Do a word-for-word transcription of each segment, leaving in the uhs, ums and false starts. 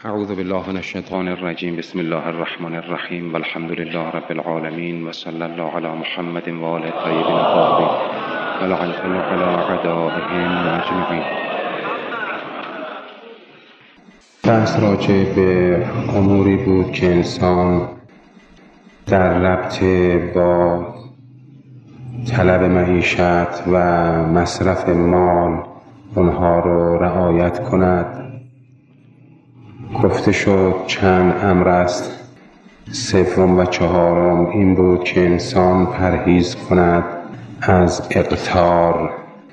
اعوذ بالله من الشیطان الرجیم. بسم الله الرحمن الرحیم و الحمد لله رب العالمین و صلی الله علی محمد و آل الطیبین الطاهرین و لعنة علی اعدائهم اجمعین. بحث راجع به اموری بود که انسان در ربط با طلب معیشت و مصرف مال اونها رو رعایت کند. گفته شد چند امر است. سوم و چهارم این بود که انسان پرهیز کند از اقتار،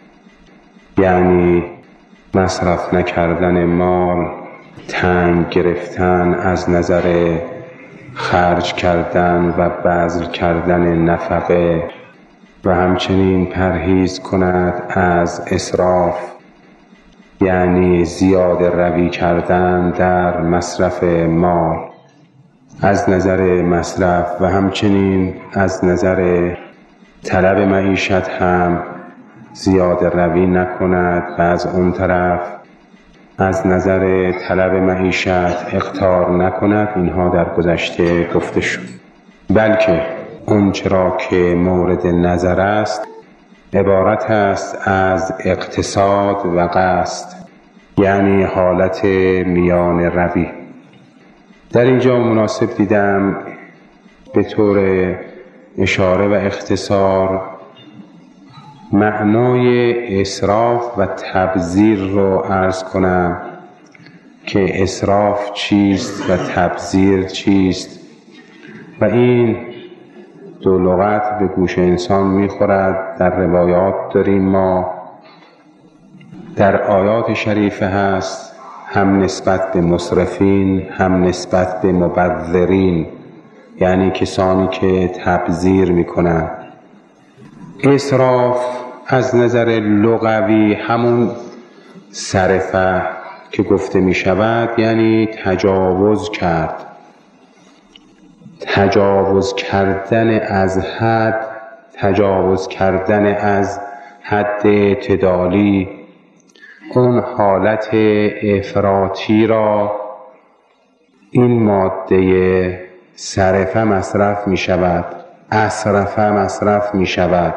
یعنی مصرف نکردن مال، تنگ گرفتن از نظر خرج کردن و بذل کردن نفقه، و همچنین پرهیز کند از اسراف، یعنی زیاده روی کردن در مصرف مال از نظر مصرف، و همچنین از نظر طلب معیشت هم زیاده روی نکند و از اون طرف از نظر طلب معیشت اقتار نکند. اینها در گذشته گفته شد. بلکه اون چرا که مورد نظر است عبارت است از اقتصاد و قصد، یعنی حالت میان روی. در اینجا مناسب دیدم به طور اشاره و اختصار معنای اسراف و تبذیر رو عرض کنم که اسراف چیست و تبذیر چیست، و این دو لغت به گوش انسان میخورد. در روایات داریم ما، در آیات شریفه هست، هم نسبت به مسرفین هم نسبت به مبذرین، یعنی کسانی که تبذیر میکنند. اسراف از نظر لغوی همون صرفه که گفته میشود، یعنی تجاوز کرد، تجاوز کردن از حد، تجاوز کردن از حد اعتدالی. اون حالت افراطی را این ماده صرفه مصرف می شود، اسرفه مصرف می شود.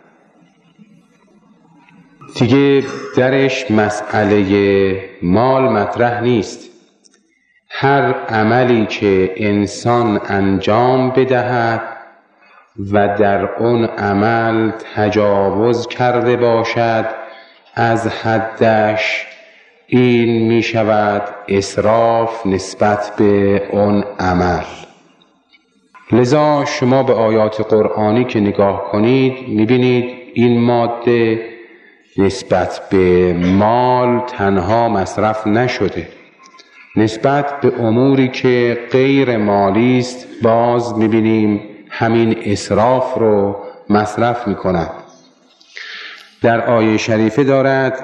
دیگه درش مسئله مال مطرح نیست. هر عملی که انسان انجام بدهد و در اون عمل تجاوز کرده باشد از حدش، این می شود اسراف نسبت به اون عمل. لذا شما به آیات قرآنی که نگاه کنید می بینید این ماده نسبت به مال تنها مصرف نشده، نسبت به اموری که غیر مالی است باز می‌بینیم همین اسراف رو مصرف می‌کنند. در آیه شریفه دارد،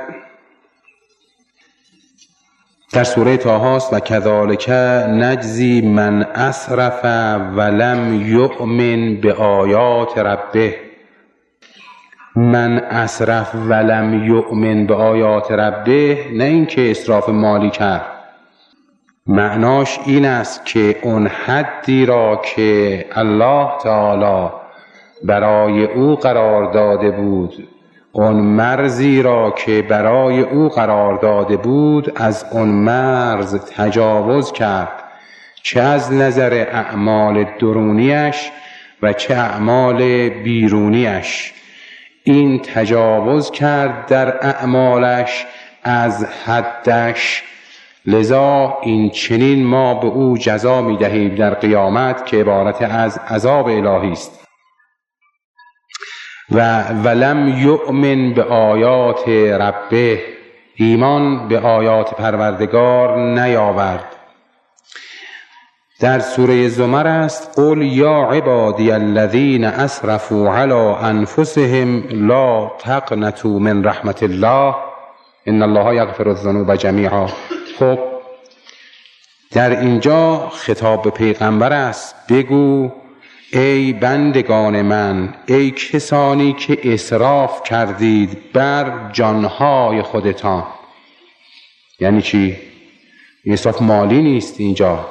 در سوره طه است، و کذالک نجزی من اسرف ولم یؤمن بآیات ربه. من اسرف ولم یؤمن بآیات ربه، نه اینکه اسراف مالی کرد، معناش این است که اون حدی را که الله تعالی برای او قرار داده بود، اون مرزی را که برای او قرار داده بود، از اون مرز تجاوز کرد، چه از نظر اعمال درونیش و چه اعمال بیرونیش. این تجاوز کرد در اعمالش از حدش. لذا این چنین ما به او جزا می دهیم در قیامت که عبارت از عذاب الهی است. و ولم یؤمن به آیات ربه، ایمان به آیات پروردگار نیاورد. در سوره زمر است، قل یا عبادی الذین اسرفوا علی انفسهم لا تقنطوا من رحمت الله ان الله یغفر الذنوب جمیعا. خب در اینجا خطاب به پیغمبر است، بگو ای بندگان من، ای کسانی که اسراف کردید بر جانهای خودتان. یعنی چی؟ این اسراف مالی نیست. اینجا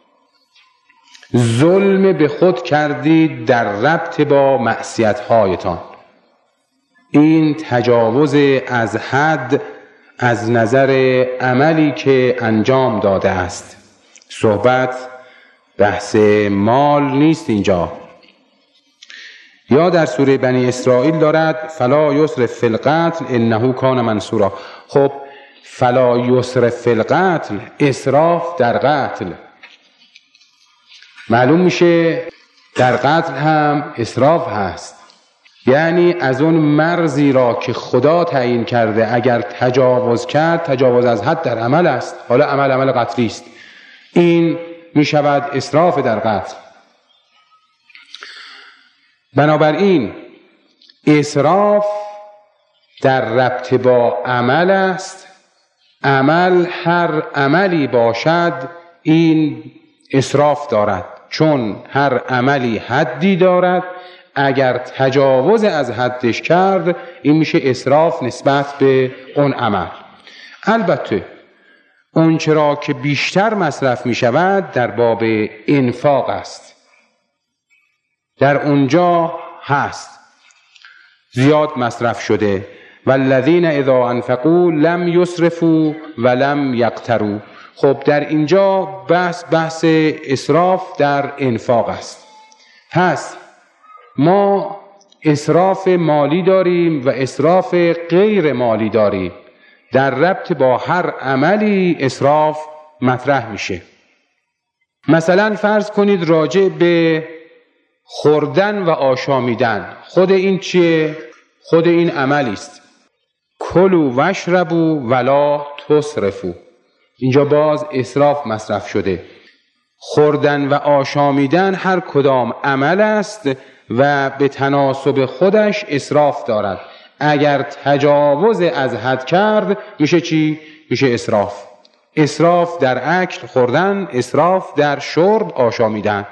ظلم به خود کردید در ربط با معصیت‌هایتان. این تجاوز از حد از نظر عملی که انجام داده است. صحبت بحث مال نیست اینجا. یا در سوره بنی اسرائیل دارد فلا یسرف فی القتل انه کان منصورا. خب فلا یسرف فی القتل، اسراف در قتل، معلوم میشه در قتل هم اسراف هست. یعنی از اون مرزی را که خدا تعیین کرده اگر تجاوز کرد، تجاوز از حد در عمل است. حالا عمل عمل قتلی است، این میشود اسراف در قتل. بنابراین اسراف در ربط با عمل است. عمل هر عملی باشد این اسراف دارد، چون هر عملی حدی دارد. اگر تجاوز از حدش کرد این میشه اسراف نسبت به اون عمل. البته اون چرا که بیشتر مصرف میشود در باب انفاق است، در اونجا هست زیاد مصرف شده. والذین اذا انفقوا لم یسرفوا ولم یقتروا. خب در اینجا بحث بحث اسراف در انفاق است. پس ما اسراف مالی داریم و اسراف غیر مالی داریم. در ربط با هر عملی اسراف مطرح میشه. مثلا فرض کنید راجع به خوردن و آشامیدن، خود این چیه؟ خود این عملی است. کلوا واشربوا ولا تسرفوا. اینجا باز اسراف مصرف شده. خوردن و آشامیدن هر کدام عمل است و به تناسب خودش اسراف دارد. اگر تجاوز از حد کرد میشه چی؟ میشه اسراف. اسراف در اکل خوردن، اسراف در شرب آشامیدن.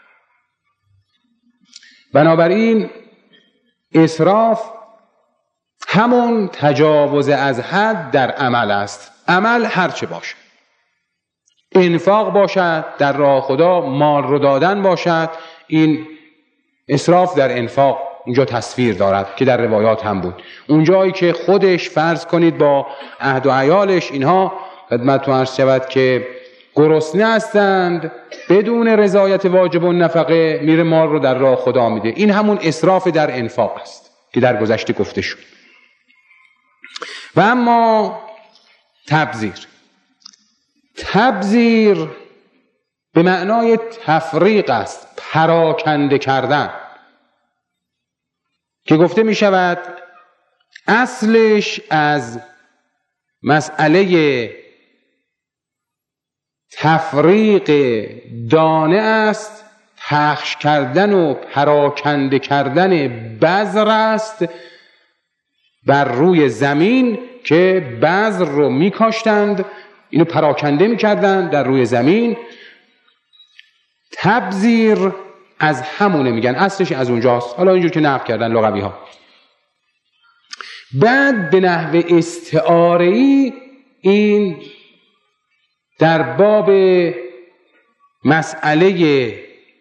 بنابراین اسراف همون تجاوز از حد در عمل است. عمل هرچه باشه، انفاق باشد در راه خدا، مال رو دادن باشد، این اسراف در انفاق اونجا تصویر دارد که در روایات هم بود. اونجایی که خودش فرض کنید با عهد و عیالش اینها خدمتتون عرض شود که گرسنه هستند، بدون رضایت واجب و نفقه میره مال رو در راه خدا میده. این همون اسراف در انفاق است که در گذشته گفته شد. و اما تبذیر. تبذیر به معنای تفریق است، پراکنده کردن، که گفته می شود اصلش از مسئله تفریق دانه است، پخش کردن و پراکنده کردن بذر است بر روی زمین، که بذر رو می کاشتند، اینو پراکنده می کردند در روی زمین. تبذیر از همونه، میگن اصلش از اونجاست. حالا اینجور که نقل کردن لغوی ها. بعد به نحو استعاره‌ای این در باب مسئله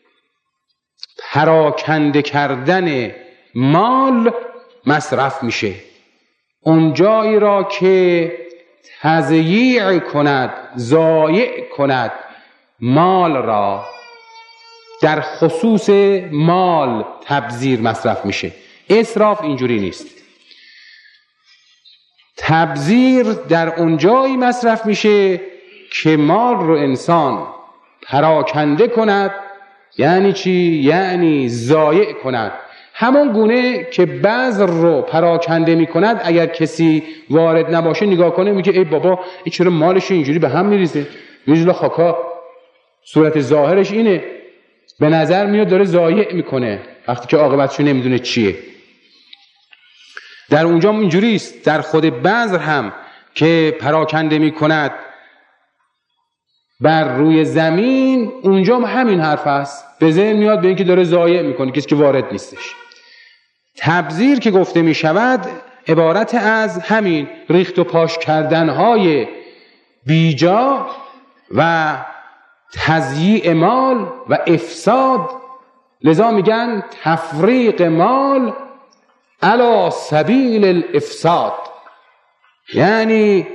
پراکنده کردن مال مصرف میشه. اون جایی را که تضییع کند، ضایع کند مال را، در خصوص مال تبذیر مصرف میشه. اسراف اینجوری نیست. تبذیر در اون جایی مصرف میشه که مال رو انسان پراکنده کند. یعنی چی؟ یعنی ضایع کند. همون گونه که بذر رو پراکنده میکند، اگر کسی وارد نباشه نگاه کنه میگه ای بابا این چرا مالش اینجوری به هم میریزه، میریزه خاکا. صورت ظاهرش اینه، به نظر میاد داره ضایع میکنه وقتی که عاقبتشو نمیدونه چیه. در اونجا اینجوری است. در خود بذر هم که پراکنده میکند بر روی زمین، اونجا هم همین حرف است. به ذهن میاد به اینکه داره ضایع میکنه کسی که وارد نیستش. تبذیر که گفته میشود عبارت از همین ریخت و پاش کردنهای بیجا و تضییع مال و افساد. لذا میگن تفریق مال علی سبیل الافساد، یعنی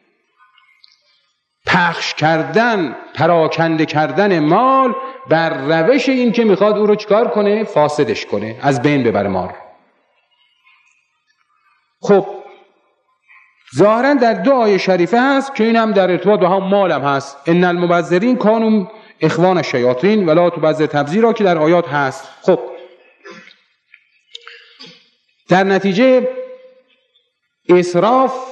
پخش کردن، پراکنده کردن مال بر روش این که میخواد او رو چیکار کنه؟ فاسدش کنه، از بین ببره مال. خب ظاهرا در دو آیه شریفه هست که این هم در ارتباط با هم مال هم هست. ان المبذرین کانوا اخوان الشیاطین ولا تبذر تبذیرا که در آیات هست. خب در نتیجه اسراف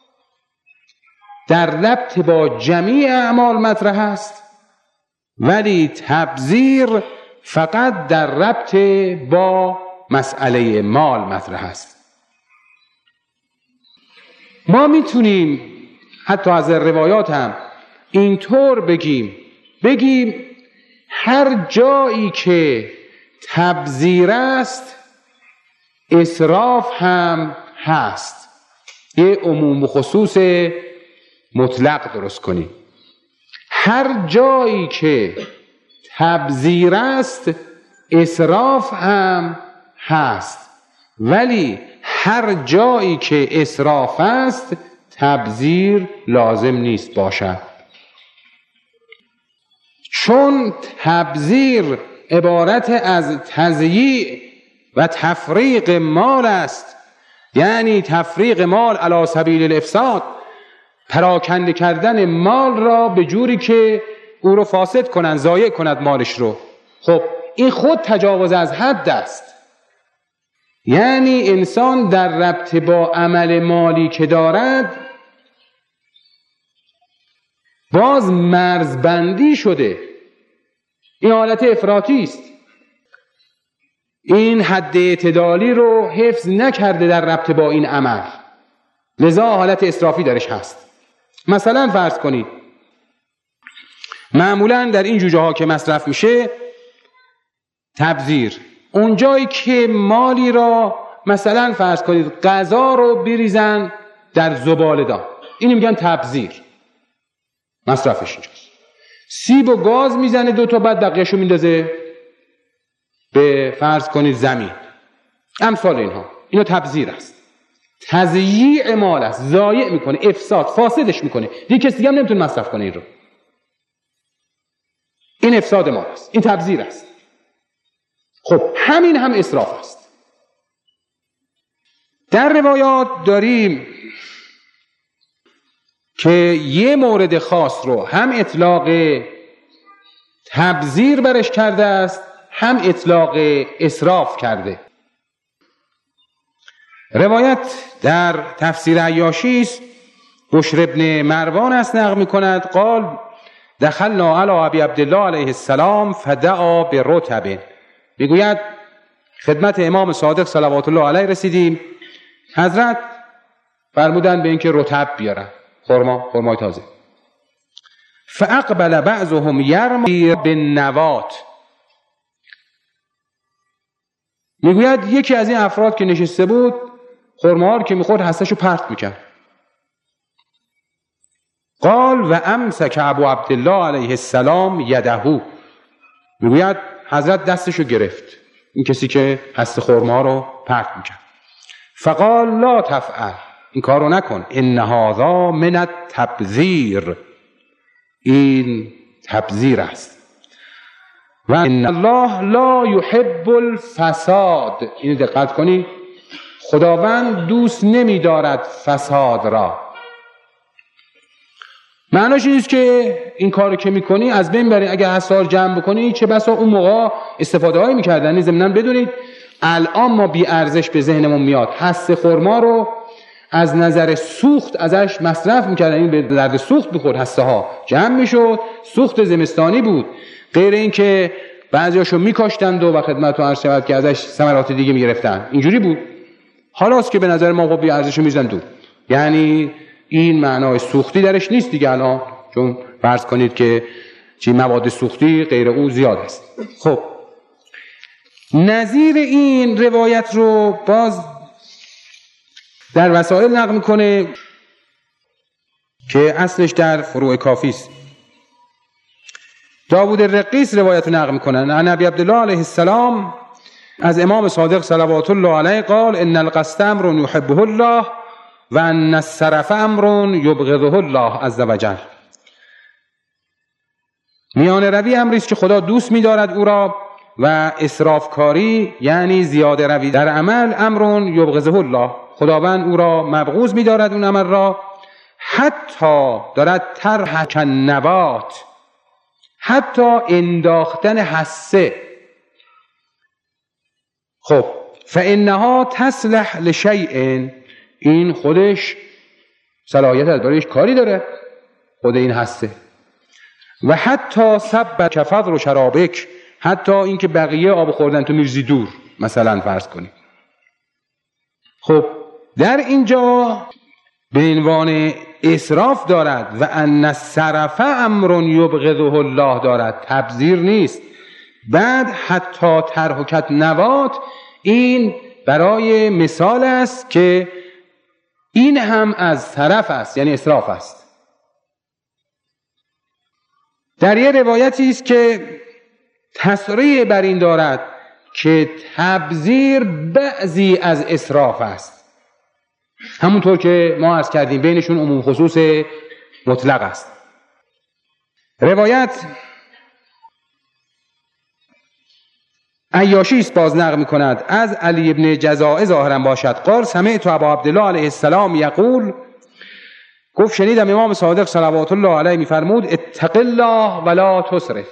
در ربط با جمیع اعمال مطرح است، ولی تبذیر فقط در ربط با مسئله مال مطرح است. ما میتونیم حتی از روایات هم اینطور بگیم بگیم هر جایی که تبذیر است اسراف هم هست. یه عموم و خصوص مطلق درست کنیم. هر جایی که تبذیر است اسراف هم هست، ولی هر جایی که اسراف است تبذیر لازم نیست باشد، چون تبذیر عبارت از تضییع و تفریق مال است، یعنی تفریق مال علی سبیل الافساد، پراکنده کردن مال را به جوری که او رو فاسد کنن، ضایع کند مالش رو. خب این خود تجاوز از حد است. یعنی انسان در ربط با عمل مالی که دارد باز مرزبندی شده. این حالت افراطی است. این حد اعتدالی رو حفظ نکرده در ربط با این عمل، لذا حالت اسرافی درش هست. مثلا فرض کنید معمولا در این جوجه ها که مصرف میشه تبذیر، اونجایی که مالی را مثلا فرض کنید غذا رو بریزن در زباله‌دان، اینو میگن تبذیر، مصرفش اینجاست. سیب و گاز میزنه دو تا، بعد بقیه‌شو میندازه به فرض کنید زمین. امثال اینها، اینو تبذیر است. تضییع مال است، ضایع میکنه، افساد، فاسدش میکنه، دیگه کسی دیگه هم نمیتونه مصرف کنه این رو. این افساد مال است، این تبذیر است. خب همین هم اسراف است. در روایات داریم که یه مورد خاص رو هم اطلاق تبذیر برش کرده است، هم اطلاق اسراف کرده. روایت در تفسیر عیاشی است. بشر ابن مروان است نقل می‌کند قال دخلنا علی ابی عبدالله علیه السلام فدعا برطب. میگوید خدمت امام صادق صلوات الله علیه رسیدیم، حضرت فرمودن به اینکه رطب بیارن، خرما، خرمای تازه. فاقبل بعضهم یرمی بالنوات. میگوید یکی از این افراد که نشسته بود خرماها رو که میخورد هستشو پرت میکرد. قال و امسک ابو عبدالله علیه السلام یدهو. میگوید حضرت دستشو گرفت، این کسی که هست خرما رو پرت میکرد. فقال لا تفعل، این کار رو نکن، ان هذا من التبذیر، این تبذیر است. و ان الله لا یحب الفساد، اینو دقت کنی، خداوند دوست نمی دارد فساد را. معناش این است که این کارو که میکنی از بین بری. اگر حصار جمع بکنی چه بسا اون موقع استفاده هایی میکردن. ضمناً بدونید الان ما بی ارزش به ذهنمون میاد هسته خرما رو از نظر سوخت ازش مصرف میکردن، این به درد سوخت بخورد، هسته ها جمع میشد، سوخت زمستانی بود، غیر این که بعضیاشو میکاشتند و خدمتتون عرض شود که ازش ثمرات دیگه میگرفتن. اینجوری بود. حالاست که به نظر ما خب بی ارزشو میزنن دور. یعنی این معنای سوختی درش نیست دیگه الان، چون فرض کنید که چی مواد سوختی غیر او زیاد است. خب نظیر این روایت رو باز در وسائل نقل میکنه که اصلش در فروع کافی است. داوود الرقیس روایت نقل میکنن عن ابی عبدالله علیه السلام از امام صادق صلوات الله علیه قال ان القصد امر یحبه الله و ان السرف امر یبغضه الله عز وجل. میانه روی امری است که خدا دوست می‌دارد او را و اسرافکاری یعنی زیاده روی در عمل امر یبغضه الله، خداوند او را مبغوض می‌دارد اون عمل را. حتی دارد طرح کنوات، حتی انداختن حسه. خب فانها تصلح لشیء، این خودش صلاحیت از برایش کاری داره خود این حسه. و حتی سب کفض و شرابک، حتی اینکه بقیه آب خوردن تو میرزی دور مثلا فرض کنید. خب در اینجا به عنوان اسراف دارد و ان السرف امر یبغضه الله دارد، تبذیر نیست. بعد حتی ترحکت نوات، این برای مثال است که این هم از طرف است، یعنی اسراف است. در یه روایتی است که تصریح بر این دارد که تبذیر بعضی از اسراف است، همونطور که ما عرض کردیم بینشون عموم خصوص مطلق است. روایت عیاشی است باز نقل می‌کند از علی ابن جزاء ظاهرا باشد قال سمعت ابا عبدالله علیه السلام یقول، گفت شنیدم امام صادق صلوات الله علیه می‌فرمود اتق الله ولا تسرف،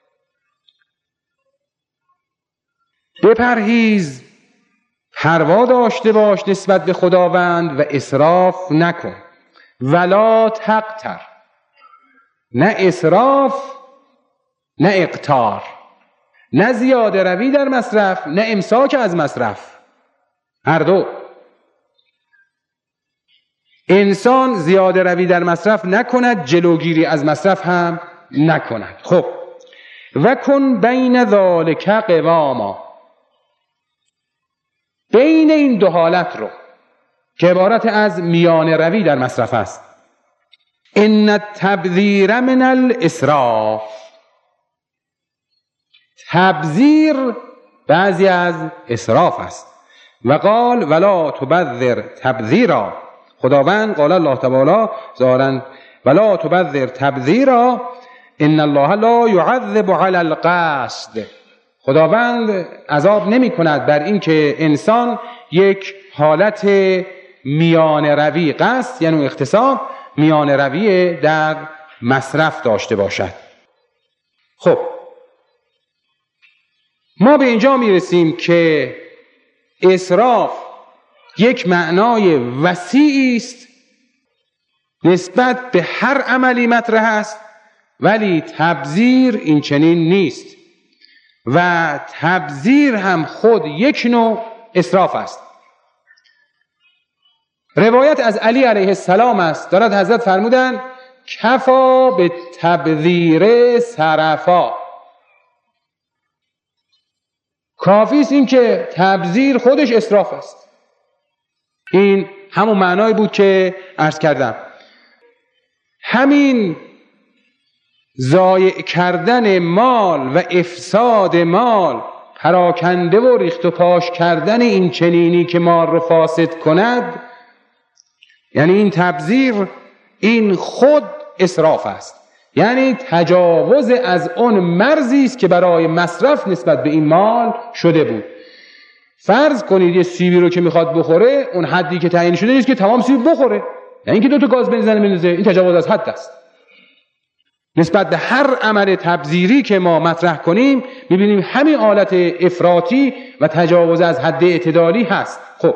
بپرهیز، پروا داشته باش نسبت به خداوند و اسراف نکن. ولا تقتر، نه اسراف نه اقتار، نه زیاده روی در مصرف نه امساک از مصرف، هر دو. انسان زیاده روی در مصرف نکند، جلوگیری از مصرف هم نکند. خب و کن بین ذالک قواما، بین این دو حالت رو که عبارت از میانه روی در مصرف است. ان التبذیر من الاسراف، تبذیر بعضی از اسراف است. و قال ولا تبذر تبذیرا، خداوند قال الله تعالی ظاهرا ولا تبذر تبذیرا ان الله لا يعذب على القصد، خداوند عذاب نمی کند بر این که انسان یک حالت میانه روی، قصد یعنی اختصاب، میانه روی در مصرف داشته باشد. خب ما به اینجا میرسیم که اسراف یک معنای وسیعی است نسبت به هر عملی مطرح است، ولی تبذیر این چنین نیست و تبذیر هم خود یک نوع اسراف است. روایت از علی علیه السلام است، دارد حضرت فرمودند کفا به تبذیر سرفا، کافی است این که تبذیر خودش اسراف است. این همون معنایی بود که عرض کردم. همین ضایع کردن مال و افساد مال، پراکنده و ریخت و پاش کردن این چنینی که مال رو فاسد کند، یعنی این تبذیر، این خود اسراف است، یعنی تجاوز از اون مرزی است که برای مصرف نسبت به این مال شده بود. فرض کنید یه سیبی رو که میخواد بخوره، اون حدی که تعیین شده نیست که تمام سیب بخوره، یعنی اینکه دو تا گاز بنزین بندازه، این تجاوز از حد است. نسبت به هر عمل تبذیری که ما مطرح کنیم میبینیم همین حالت افراطی و تجاوز از حد اعتدالی هست. خب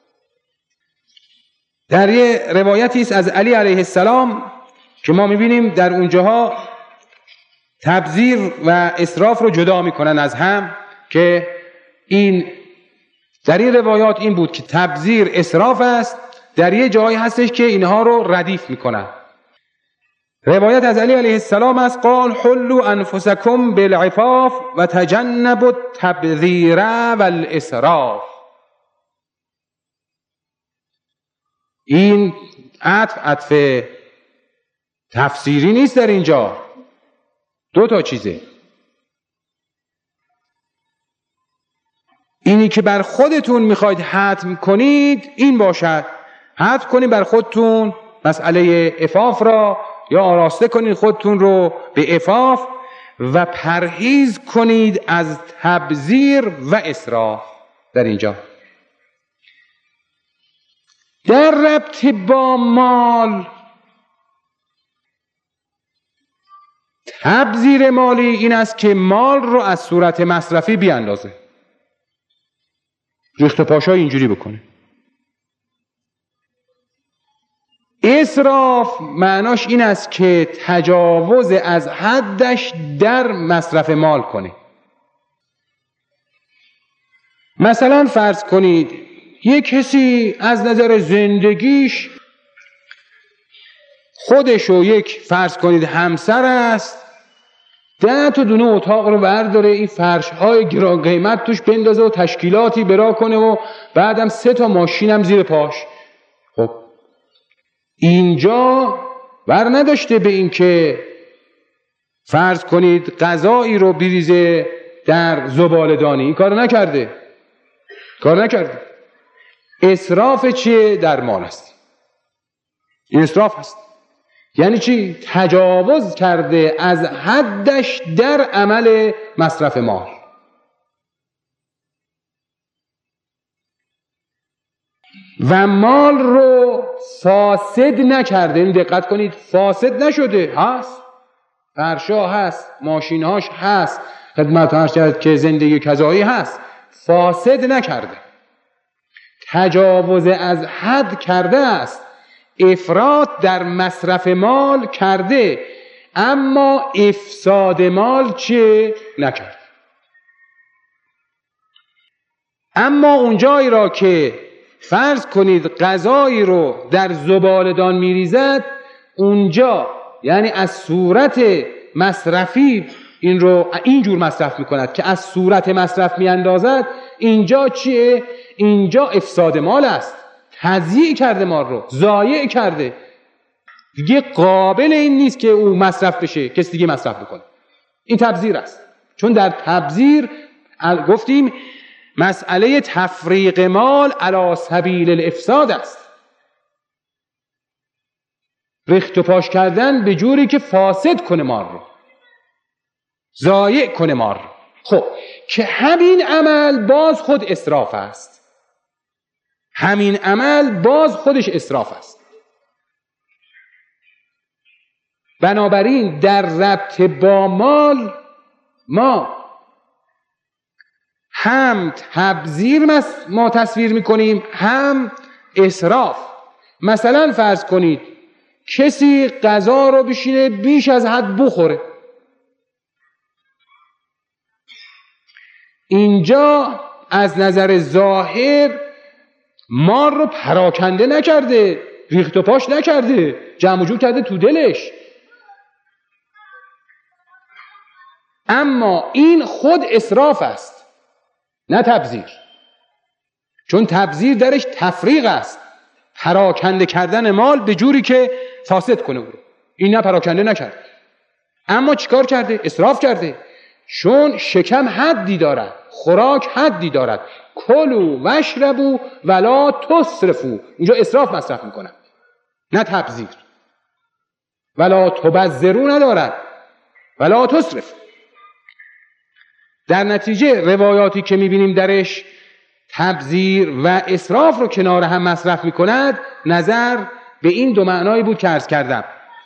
در یه روایتی است از علی علیه السلام که ما میبینیم در اونجاها تبذیر و اسراف رو جدا میکنن از هم، که این در این روایات این بود که تبذیر اسراف است، در یه جایی هستش که اینها رو ردیف میکنن. روایت از علی علیه السلام است قال حلوا انفسکم بالعفاف و تجنبوا التبذیر والاسراف. این عطف عطف تفسیری نیست، در اینجا دو تا چیزه. اینی که بر خودتون میخواید حتم کنید این باشد، حتم کنید بر خودتون مسئله عفاف را، یا آراسته کنید خودتون رو به عفاف و پرهیز کنید از تبذیر و اسراف. در اینجا در ربط با مال، تبذیر مالی این است که مال رو از صورت مصرفی بیاندازه، ریخت و پاشای اینجوری بکنه. اسراف معناش این است که تجاوز از حدش در مصرف مال کنه. مثلا فرض کنید یک کسی از نظر زندگیش خودش و یک فرض کنید همسر است، ده تا دونه اتاق رو برداره، این فرش های گران قیمت توش بندازه و تشکیلاتی برا کنه و بعدم سه تا ماشین هم زیر پاش. خب اینجا بر نداشته به این که فرض کنید غذایی رو بریزه در زباله‌دانی، این کار نکرده، کار نکرده. اسراف چیه؟ در مال است. این اسراف هست. یعنی چی؟ تجاوز کرده از حدش در عمل مصرف مال. و مال رو فاسد نکرده. این دقت کنید، فاسد نشده، هست، فرشا هست، ماشینهاش هست، خدمت هاش کرد که زندگی کذایی هست، فاسد نکرده. تجاوز از حد کرده است، افراط در مصرف مال کرده، اما افساد مال چه نکرد. اما اونجایی را که فرض کنید غذایی رو در زباله‌دان میریزد، اونجا یعنی از صورت مصرفی این رو اینجور مصرف میکند که از صورت مصرف میاندازد، اینجا چیه؟ اینجا افساد مال است، تضییع کرده مال رو، ضایع کرده، دیگه قابل این نیست که او مصرف بشه، کسی دیگه مصرف بکنه. این تبذیر است. چون در تبذیر گفتیم مسئله تفریق مال علی سبیل الافساد است، ریخت و پاش کردن به جوری که فاسد کنه مال رو، ضایع کنه مال رو. خب که همین عمل باز خود اسراف است، همین عمل باز خودش اسراف است. بنابراین در ربط با مال ما هم تبذیر ما تصویر میکنیم، هم اسراف. مثلا فرض کنید کسی غذا رو بشینه بیش از حد بخوره، اینجا از نظر ظاهر مال رو پراکنده نکرده، ریخت و پاش نکرده، جمع و جور کرده تو دلش، اما این خود اسراف است، نه تبذیر. چون تبذیر درش تفریق است، پراکنده کردن مال به جوری که فاسد کنه او. این نه پراکنده نکرد، اما چیکار کرده؟ اسراف کرده. چون شکم حدی دارد، خوراک حدی دارد، کلوا واشربوا ولا تسرفوا، اینجا اسراف مصرف میکنن، نه تبذیر. ولا تبذروا ندارد، ولا تسرف. در نتیجه روایاتی که میبینیم درش تبذیر و اسراف رو کنار هم مصرف میکند، نظر به این دو معنایی بود که عرض کردم.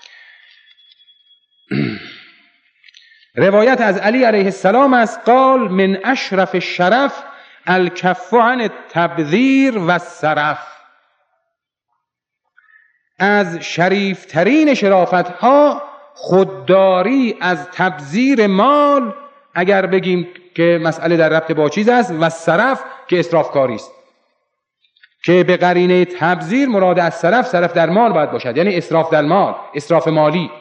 روایت از علی علیه السلام است، قال من اشرف الشرف الکف عن التبذیر و السرف. از شریفترین شرافت ها خودداری از تبذیر مال، اگر بگیم که مسئله در ربط با چیز است، و صرف که اسراف کاری است، که به قرینه تبذیر مراد از صرف، صرف در مال باید باشد، یعنی اسراف در مال، اسراف مالی.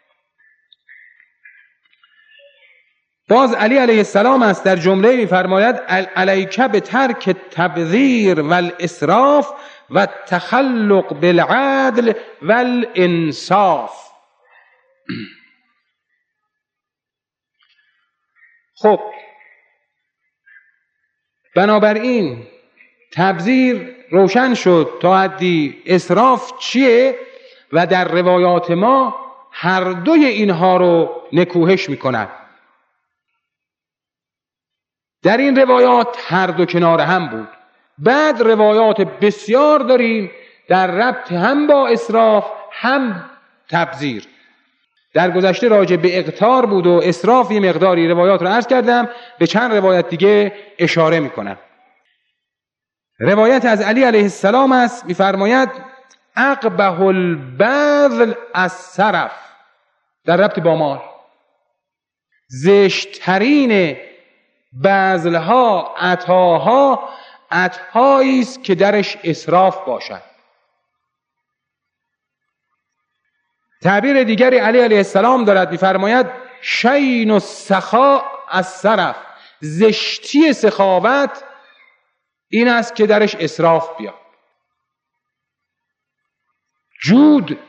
باز علی علیه السلام است در جمله می‌فرماید علیک بترک التبذیر والاسراف و التخلق بالعدل والانصاف. خب بنابراین تبذیر روشن شد تا حدی اسراف چیه و در روایات ما هر دوی اینها رو نکوهش میکنند. در این روایات هر دو کنار هم بود. بعد روایات بسیار داریم در ربط هم با اسراف هم تبذیر. در گذشته راجع به اقتار بود و اسراف یه مقداری روایات رو عرض کردم، به چند روایت دیگه اشاره میکنم. روایت از علی علیه السلام است، میفرماید اقبح البذل السرف، در ربط با مال زشترین بذلها، عطاها، عطایی است که درش اسراف باشد. تعبیر دیگری علی علیه السلام دارد، میفرماید شین السخاء السرف، زشتی سخاوت این است که درش اسراف بیاد. جود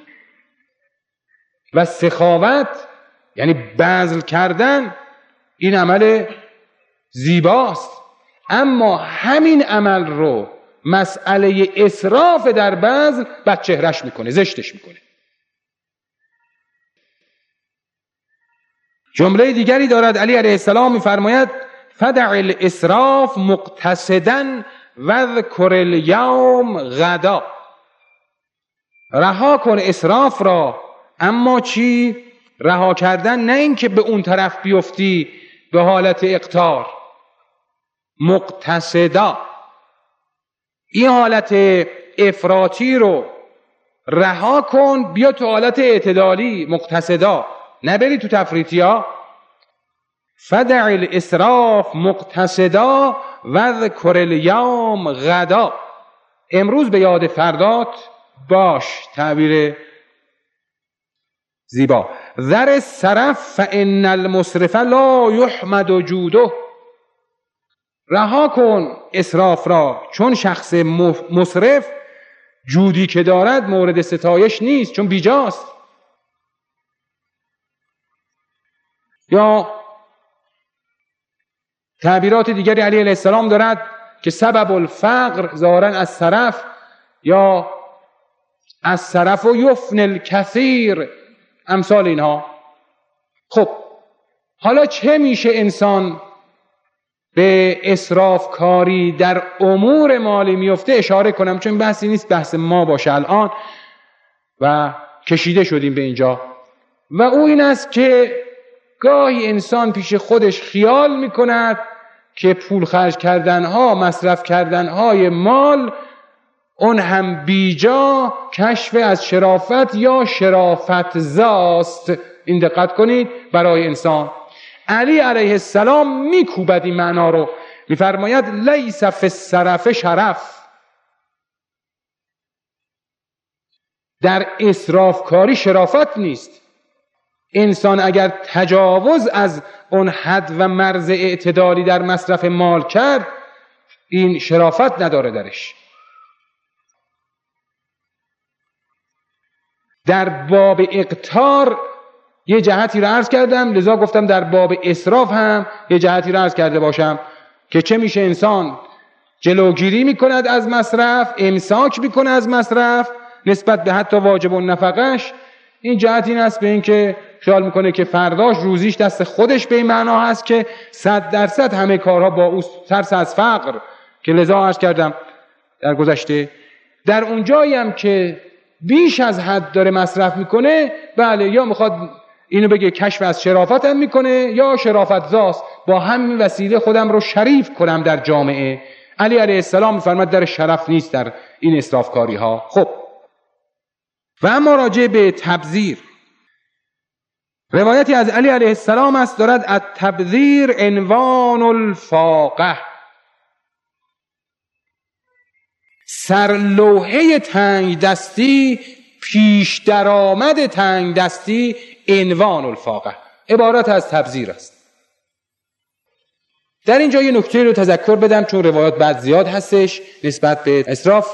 و سخاوت یعنی بذل کردن این عمل زیباست، اما همین عمل رو مسئله اسراف در بذل بدچهرش میکنه، زشتش میکنه. جمله دیگری دارد علی علیه السلام میفرماید فدع الاسراف مقتصدا واذکر الیوم غدا، رها کن اسراف را، اما چی؟ رها کردن نه این که به اون طرف بیفتی به حالت اقتار، مقتصدا این حالت افراطی رو رها کن، بیا تو حالت اعتدالی مقتصدا، نبری تو تفریطی ها. فدع الاسراف مقتصدا واذکر الیوم غدا، امروز به یاد فردات باش، تعبیر زیبا. ذر السرف فان المسرف لا یحمد جوده، رها کن اسراف را، چون شخص مسرف جودی که دارد مورد ستایش نیست، چون بیجاست. یا تعبیرات دیگری علیه السلام دارد که سبب الفقر ظاهراً از صرف، یا از صرف و یفن الکثیر، امثال اینها. خب حالا چه میشه انسان به اسراف کاری در امور مالی میفته اشاره کنم، چون بحثی نیست بحث ما باشه الان و کشیده شدیم به اینجا، و او این است که گاهی انسان پیش خودش خیال میکند که پول خرج کردنها، مصرف کردنهای مال اون هم بیجا کشف از شرافت یا شرافت زاست. این دقت کنید برای انسان. علی علیه السلام میکوبد این معنا رو، میفرماید لیس فی السرف شرف، در اسراف کاری شرافت نیست. انسان اگر تجاوز از اون حد و مرز اعتدالی در مصرف مال کرد، این شرافت نداره درش. در باب اقتار یه جهتی رو عرض کردم، لذا گفتم در باب اسراف هم یه جهتی رو عرض کرده باشم که چه میشه انسان جلوگیری میکند از مصرف، امساک میکنه از مصرف نسبت به حتی واجب النفقش. این جهت این است به این که خیال میکنه که فرداش روزیش دست خودش، به این معنا هست که صد درصد همه کارها با او، ترس از فقر که لذا عرض کردم در گذشته. در اون جایی هم که بیش از حد داره مصرف میکنه، بله یا میخواد اینو بگه کشف از شرافت هم میکنه یا شرافت زاست، با همین وسیله خودم رو شریف کنم در جامعه. علی علیه السلام میفرماد در شرف نیست در این اسرافکاری ها. خب و اما راجع به تبذیر، روایتی از علی علیه السلام است دارد التبذیر عنوان الفاقه، سرلوحه تنگ دستی، پیش درآمد تنگ دستی، عنوان الفاقه، عبارت از تبذیر است. در اینجا یه نکته رو تذکر بدم چون روایات بعد زیاد هستش نسبت به اسراف.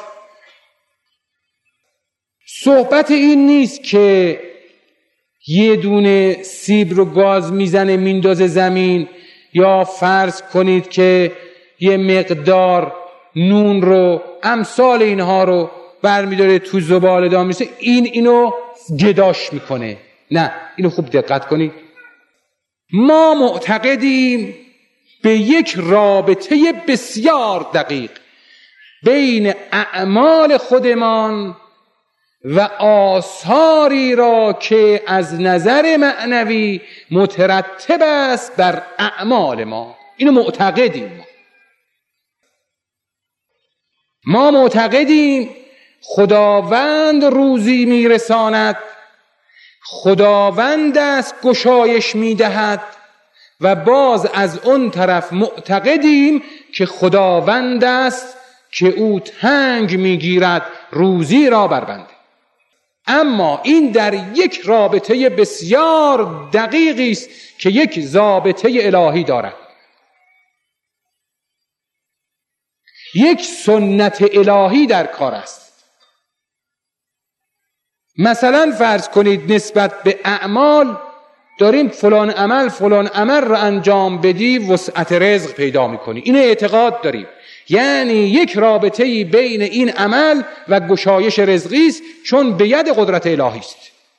صحبت این نیست که یه دونه سیب رو گاز میزنه میندازه زمین، یا فرض کنید که یه مقدار نون رو، امثال اینها رو برمیداره تو زباله دام میشه، این اینو گداش میکنه. نه، اینو خوب دقت کنید. ما معتقدیم به یک رابطه بسیار دقیق بین اعمال خودمان و آثاری را که از نظر معنوی مترتب است بر اعمال ما. اینو معتقدیم. ما معتقدیم خداوند روزی میرساند، خداوند است گشایش میدهد، و باز از اون طرف معتقدیم که خداوند است که او تنگ میگیرد روزی را بر بنده. اما این در یک رابطه بسیار دقیقی است که یک ضابطه الهی دارد، یک سنت الهی در کار است. مثلا فرض کنید نسبت به اعمال داریم فلان عمل فلان عمل را انجام بدی وسعت رزق پیدا میکنی، این اعتقاد داریم. یعنی یک رابطه‌ای بین این عمل و گشایش رزقی است، چون به ید قدرت الهی است.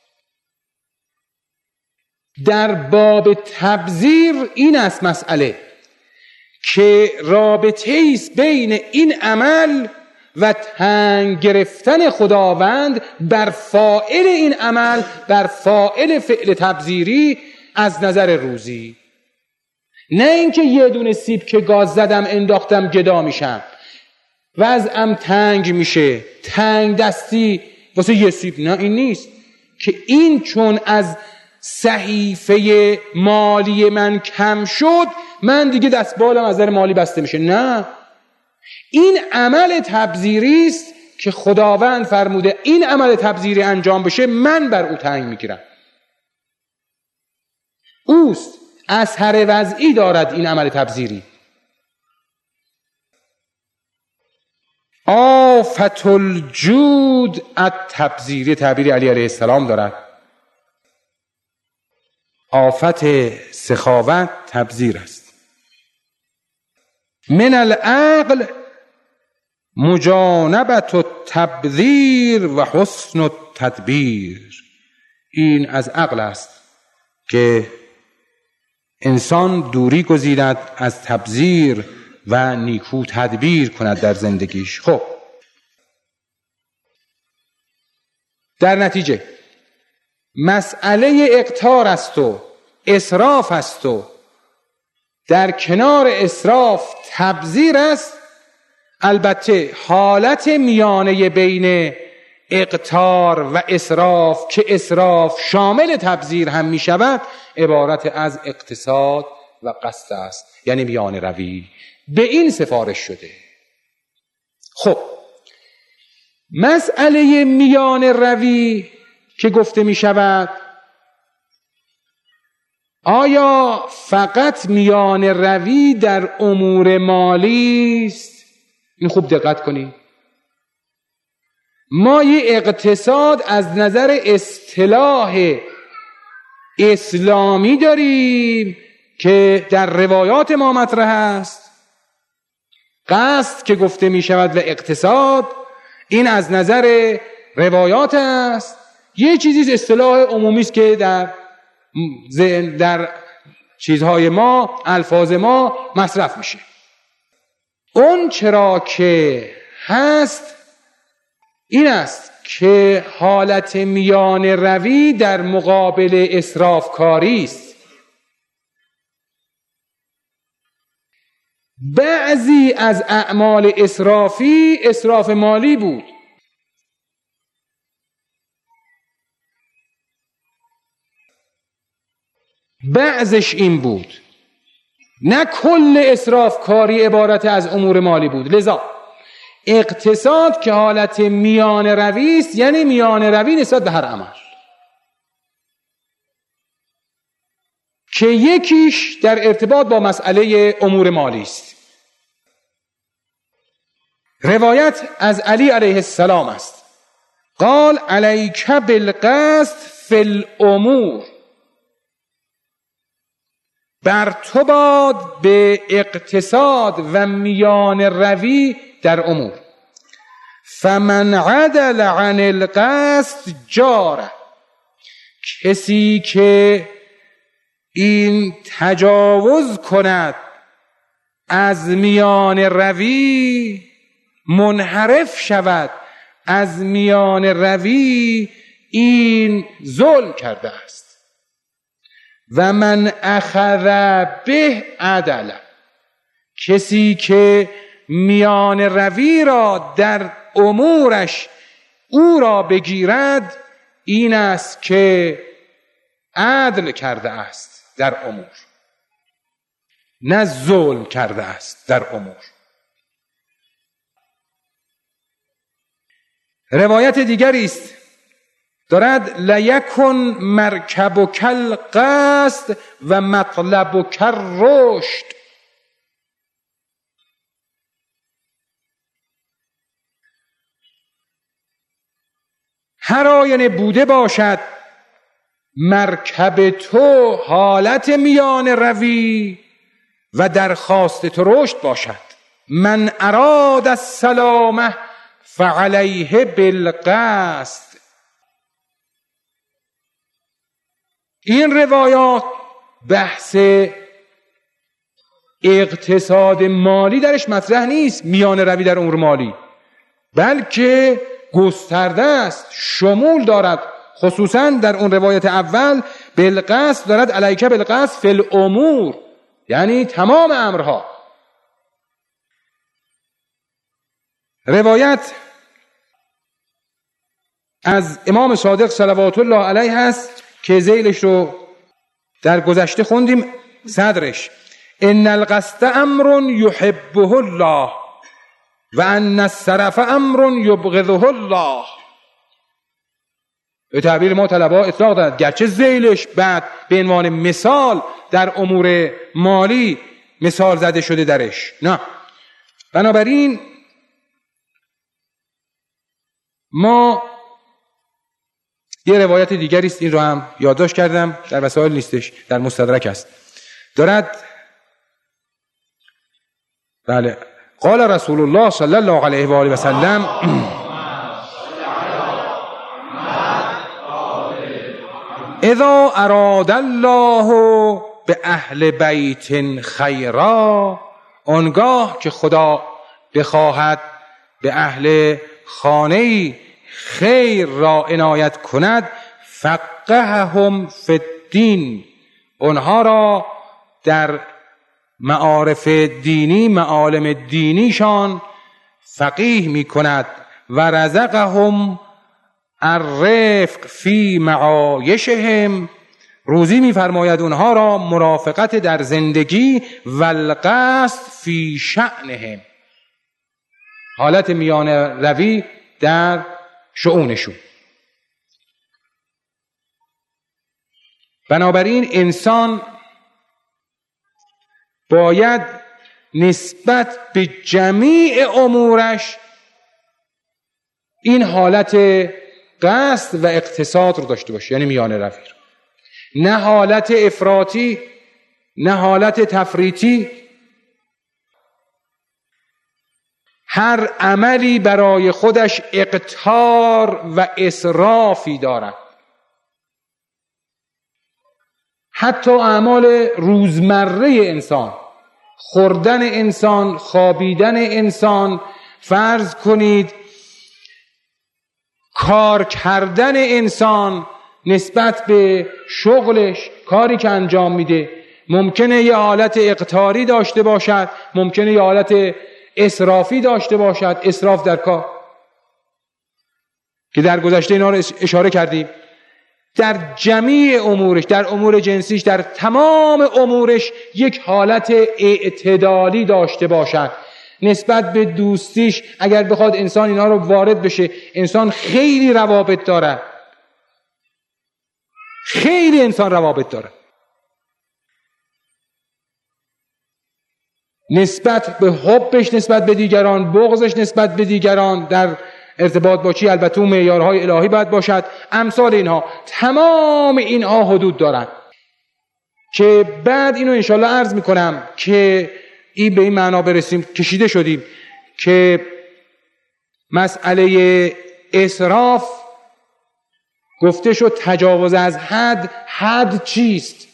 در باب تبذیر این است مسئله که رابطه است بین این عمل و تنگ گرفتن خداوند بر فاعل این عمل، بر فاعل فعل تبذیری از نظر روزی. نه اینکه یه دونه سیب که گاز زدم انداختم گدا میشم، وضعم تنگ میشه، تنگ دستی واسه یه سیب. نه، این نیست که این چون از صحیفه مالی من کم شد من دیگه دستبالم از نظر مالی بسته میشه. نه، این عمل تبذیری است که خداوند فرموده این عمل تبذیری انجام بشه من بر او تنگ میگیرم. اوست، اثر وضعی دارد این عمل تبذیری. آفت الجود التبذیری، تعبیر علی علیه السلام دارد. آفت سخاوت تبذیر است. من العقل مجانبت التبذیر و حسن التدبیر. این از عقل است که انسان دوری گزیند از تبذیر و نیکو تدبیر کند در زندگیش. خب در نتیجه مسئله اقتار است و اسراف است و در کنار اسراف تبذیر است. البته حالت میانه بین اقتار و اسراف که اسراف شامل تبذیر هم می شود عبارت از اقتصاد و قصد است، یعنی میانه روی. به این سفارش شده. خب مسئله میانه روی که گفته می شود، آیا فقط میانه روی در امور مالی است؟ این خوب دقت کنید. ما یه اقتصاد از نظر اصطلاح اسلامی داریم که در روایات ما مطرح است. قصد که گفته می شود و اقتصاد، این از نظر روایات است. یه چیزی اصطلاح عمومی است که در در چیزهای ما، الفاظ ما مصرف میشه. اون چرا که هست این است که حالت میان روی در مقابل اسراف کاری است. بعضی از اعمال اسرافی اسراف مالی بود، بعضش این بود. نه کل اسراف کاری عبارت از امور مالی بود. لذا اقتصاد که حالت میان روی است، یعنی میان روی نسبت به هر عمل، که یکیش در ارتباط با مسئله امور مالی است. روایت از علی علیه السلام است، قال علیک بالقصد فی الامور بر تو باد به اقتصاد و میان روی در امور. فمن عدل عن القصد جاره، کسی که این تجاوز کند از میان روی، منحرف شود از میان روی، این ظلم کرده است. و من اخذ به عدل، کسی که میان روی را در امورش او را بگیرد، این است که عدل کرده است در امور، نه ظلم کرده است در امور. روایت دیگری است دارد لیکن مرکبک القصد و مطلبک الرشد، هر آینه بوده باشد مرکب تو حالت میان روی و درخواست تو رشد باشد. من اراد السلامه فعلیه بالقصد. این روایات بحث اقتصاد مالی درش مطرح نیست، میان روی در امور مالی، بلکه گسترده است، شمول دارد. خصوصا در اون روایت اول بالقصد دارد علیک بالقصد فی الامور، یعنی تمام امرها. روایت از امام صادق صلوات الله علیه هست که ذیلش رو در گذشته خوندیم، صدرش ان القصد امر یحبه الله و ان السرف امر یبغضه الله. به تعبیر ما طلبا اطلاق دارد، گرچه ذیلش بعد به عنوان مثال در امور مالی مثال زده شده درش، نه. بنابراین ما یه روایت دیگری است، این رو هم یادداشت کردم، در وسائل نیستش، در مستدرک است، دارد بله قال رسول الله صلی الله علیه و آله و سلم اذا اراد الله به اهل بیت خیرا، آنگاه که خدا بخواهد به اهل خانه خیر را عنایت کند، فقههم فی الدین، آنها را در معارف دینی، معالم دینیشان فقیه می کند. و رزقهم الرفق فی معایشهم، روزی می فرماید اونها را مرافقت در زندگی. و القصد فی شأنهم، حالت میان روی در شؤونشون. بنابراین انسان باید نسبت به جمیع امورش این حالت قصد و اقتصاد رو داشته باشه، یعنی میان روی، نه حالت افراطی نه حالت تفریطی. هر عملی برای خودش اقتار و اسرافی دارد. حتی اعمال روزمره انسان، خوردن انسان، خوابیدن انسان، فرض کنید کار کردن انسان نسبت به شغلش، کاری که انجام میده، ممکنه یه حالت اقتاری داشته باشد، ممکنه یه حالت اسرافی داشته باشد، اسراف در کار که در گذشته اینا رو اشاره کردیم. در جمیع امورش، در امور جنسیش، در تمام امورش یک حالت اعتدالی داشته باشد. نسبت به دوستیش اگر بخواد انسان اینا رو وارد بشه، انسان خیلی روابط داره، خیلی انسان روابط داره. نسبت به حبش نسبت به دیگران، بغضش نسبت به دیگران، در ارتباط با چی؟ البته اون معیارهای الهی باید باشد. امثال اینها، تمام اینها حدود دارند که بعد اینو انشالله عرض میکنم که این به این معنا برسیم، کشیده شدیم که مسئله اسراف گفته شد تجاوز از حد. حد چیست؟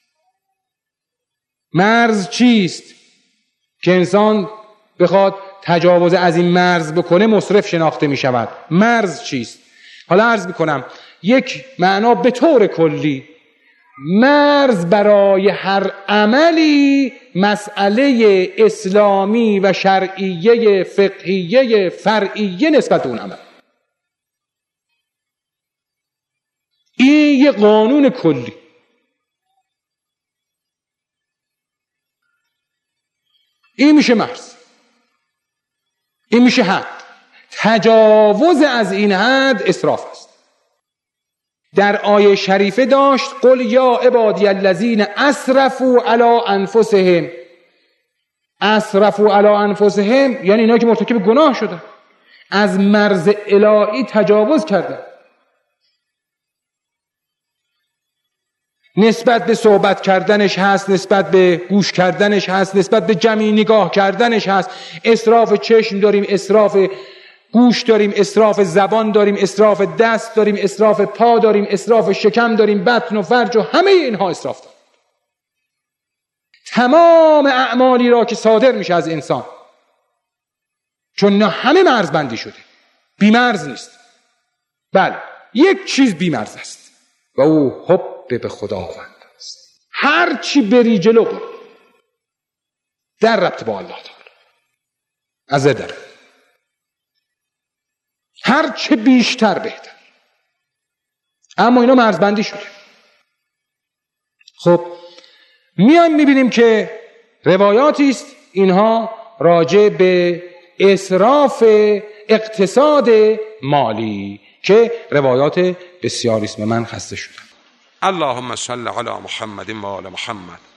مرز چیست که انسان بخواد تجاوز از این مرز بکنه مسرف شناخته می شود؟ مرز چیست؟ حالا عرض میکنم یک معنا به طور کلی. مرز برای هر عملی مسئله اسلامی و شرعیه فقهیه فرعیه نسبت به اون عمل. این یه قانون کلی. این میشه مرز، این میشه حد. تجاوز از این حد اسراف است. در آیه شریفه داشت قل یا عبادی الذین اسرفوا علی انفسهم. اسرفوا علی انفسهم یعنی اینا که مرتکب گناه شدن، از مرز الهی تجاوز کردن، نسبت به صحبت کردنش هست، نسبت به گوش کردنش هست، نسبت به جمعی نگاه کردنش هست. اسراف چشم داریم، اسراف گوش داریم، اسراف زبان داریم، اسراف دست داریم، اسراف پا داریم، اسراف شکم داریم، بطن و فرج و همه اینها اسراف داریم. تمام اعمالی را که صادر میشه از انسان، چون نه همه مرز بندی شده، بی مرز نیست. بله یک چیز بی مرز است و او حب به خداوند است. هر چی بری جلو برو در ربط با الله تعالی از در، هر چه بیشتر بهتر. اما اینا مرزبندی شده. خب میایم میبینیم که روایاتی است اینها راجع به اسراف اقتصاد مالی که روایات بسیاری است و من خسته شدم. اللهم صل علی محمد و آل محمد.